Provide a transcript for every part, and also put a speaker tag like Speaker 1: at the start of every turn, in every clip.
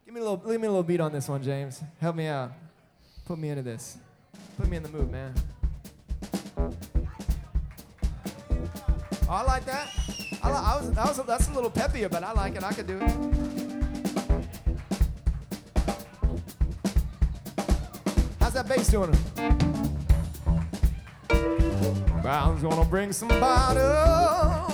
Speaker 1: Leave me a little beat on this one, James. Help me out. Put me into this. Put me in the mood, man. Oh, I like that. That's a little peppier, but I like it. I could do it. How's that bass doing? Brown's gonna bring some bottle.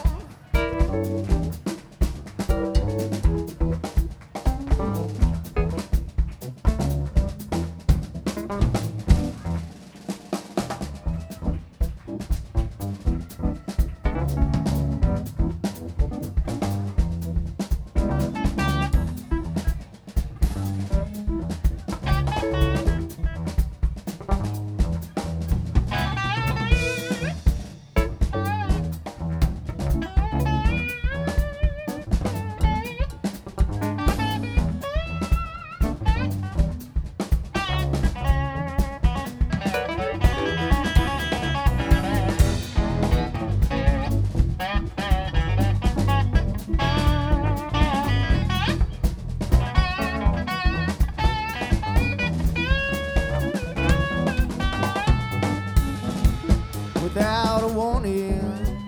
Speaker 1: Without a warning,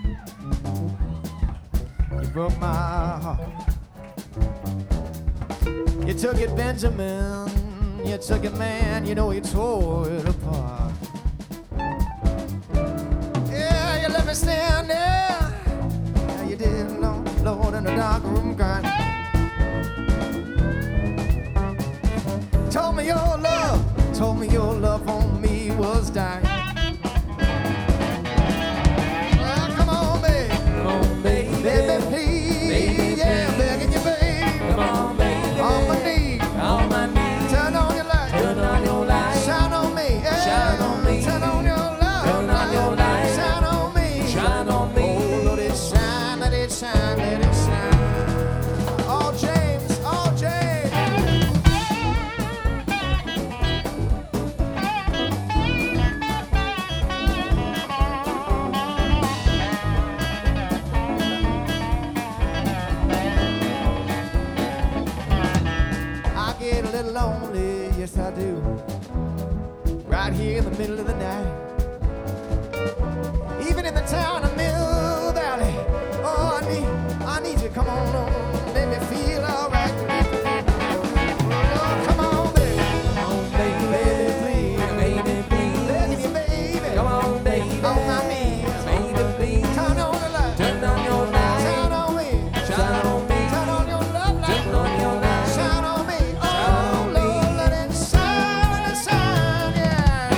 Speaker 1: you broke my heart. You took it, Benjamin. You took it, man. You know you tore it apart. Yeah, you let me stand there. Yeah, you did, Lord, in the dark room crying. Told me your love on me was dying. Baby, please, yeah, I'm begging you, baby.
Speaker 2: Come on, baby.
Speaker 1: On my knees,
Speaker 2: On my knees.
Speaker 1: turn on your light,
Speaker 2: Turn on your light.
Speaker 1: shine on me, yeah.
Speaker 2: Shine on me.
Speaker 1: Turn on your light,
Speaker 2: Turn on your light.
Speaker 1: shine on me,
Speaker 2: Shine on me.
Speaker 1: Oh, let it shine, let it shine, let it shine. Oh, James, oh, James. I get a little lonely, yes I do. Right here in the middle of the night. Even in the town of Mill Valley. Oh, I need you, come on, make me feel alright. Oh, come on, baby.
Speaker 2: Come on, baby.
Speaker 1: Baby, please.
Speaker 2: Baby, please.
Speaker 1: Begging you, baby.
Speaker 2: Come on, baby.
Speaker 1: On my knees.
Speaker 2: Baby, please.
Speaker 1: Turn on the light.
Speaker 2: Turn on your light.
Speaker 1: Shine on me.
Speaker 2: Shine on me.
Speaker 1: Turn on your love light.
Speaker 2: Turn on your light.
Speaker 1: Shine on me.
Speaker 2: Shine
Speaker 1: Oh,
Speaker 2: on me.
Speaker 1: Lord, let it shine, yeah.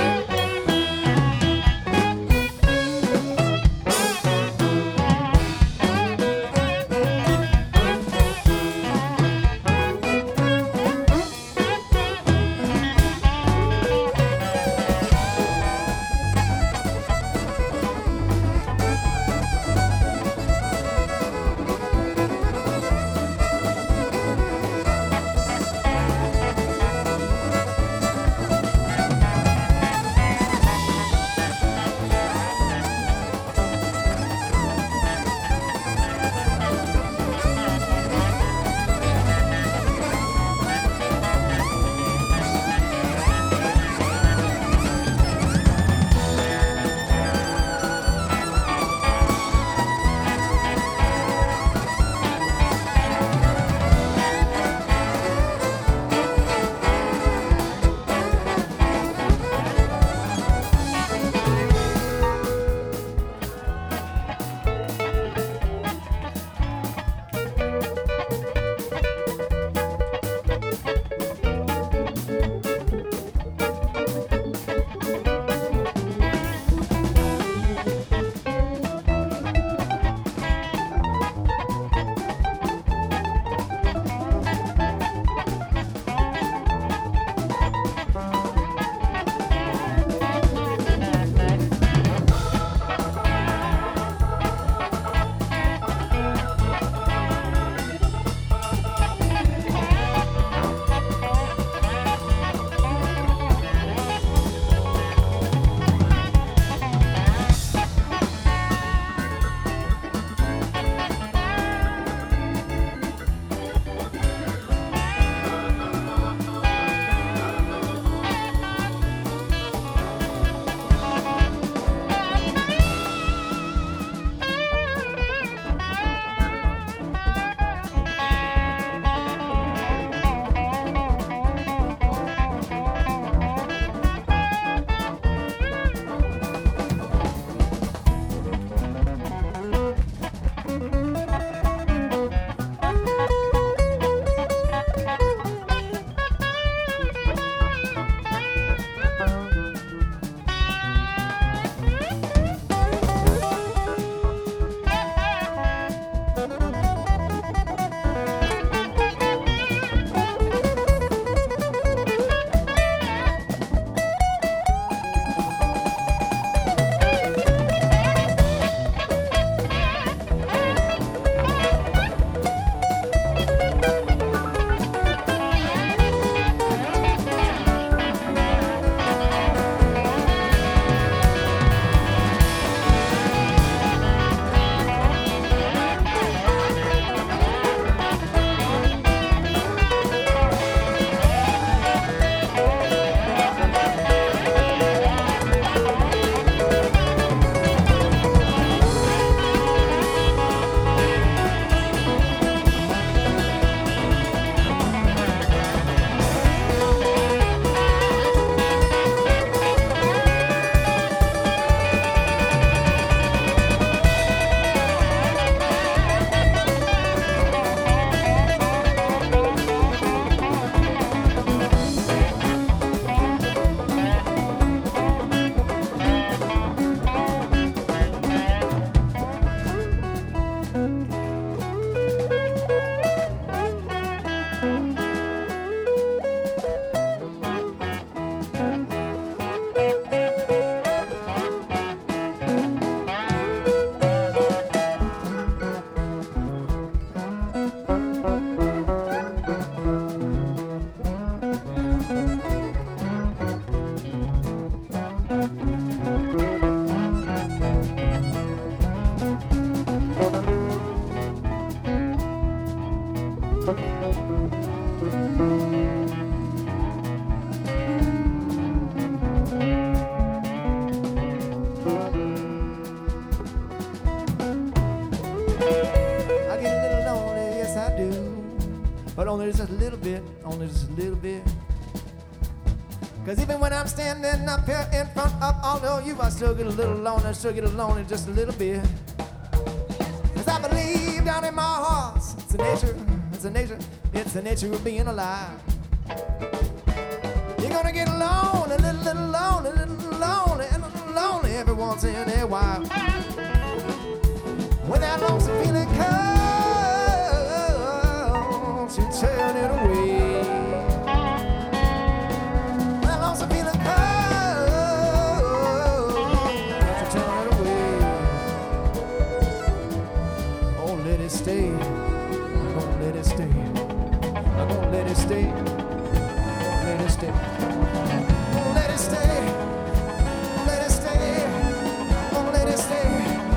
Speaker 1: little bit, only just a little bit. Cause even when I'm standing up here in front of all of you, I still get a little lonely, just a little bit. Cause I believe down in my heart, it's the nature of being alive. You're gonna get lonely, little lonely, and lonely every once in a while. When that lonesome feeling comes, you turn it away. When that lonesome feeling comes, you turn it away. Oh, let it stay. I'm gonna let it stay. I'm gonna let it stay. I'm gonna let it stay. I'm gonna let it stay. Let it stay. I'm gonna let it stay.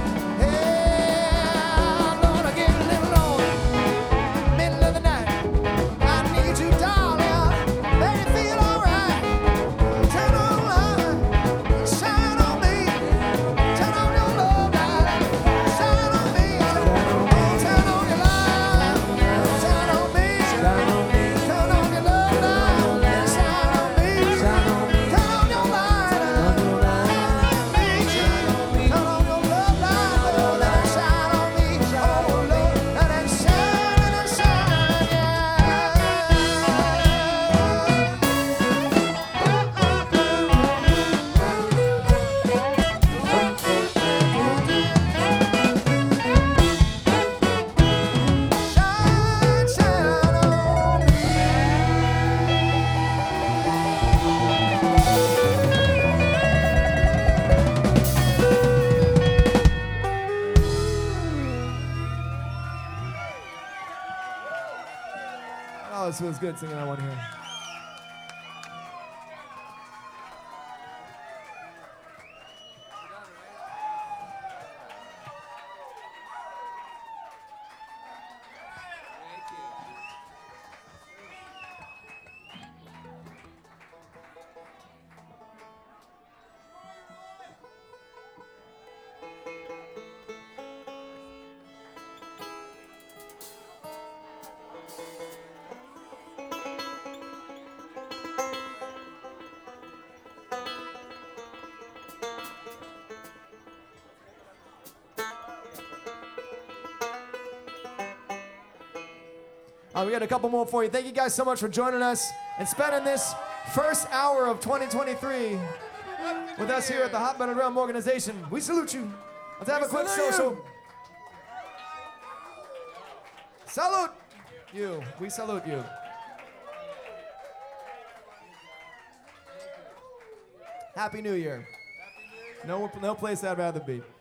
Speaker 1: Oh, this feels good singing that one here. We got a couple more for you. Thank you guys so much for joining us and spending this first hour of 2023 with us here at the Hot Metal Drum Organization. We salute you. Let's have a quick social. Salute you. We salute you. Happy New Year. No place I'd rather be.